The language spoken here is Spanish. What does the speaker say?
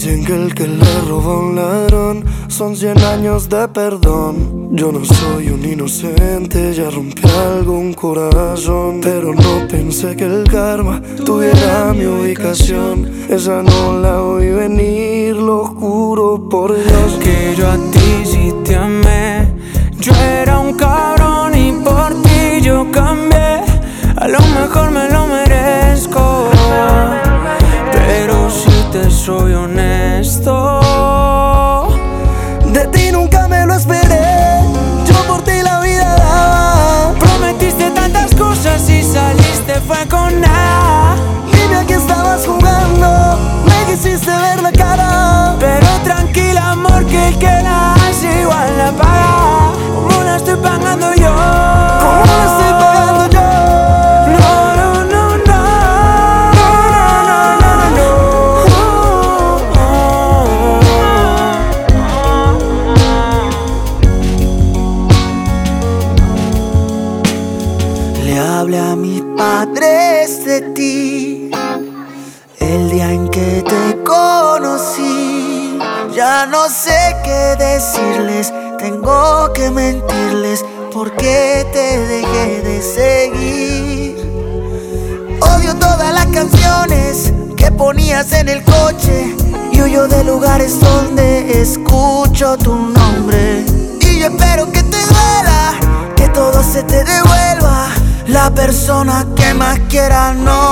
Dicen que el que le roba a un ladrón son 100 años de perdón. Yo no soy un inocente, ya rompí algún corazón, pero no pensé que el karma tuviera mi ubicación. Esa no la oí venir, lo juro por Dios. Que yo a ti sí te amé, yo era un cabrón y por ti yo cambié. A lo mejor me lo merezco, pero si te soy honesto, de ti nunca me lo esperé, yo por ti la vida daba. prometiste tantas cosas y saliste fue con nada. Dime a qué estabas jugando, me quisiste ver la cara. Pero tranquila amor, que el que la hace igual la paga. ¿Cómo la estoy pagando yo? ¿Cómo la estoy pagando yo? Le hablé a mis padres de ti el día en que te conocí. Ya no sé qué decirles, tengo que mentirles porque te dejé de seguir. Odio todas las canciones que ponías en el coche y huyo de lugares donde escucho tu nombre. Y yo espero que te duela, que todo se te devuelva. La persona que más quiera no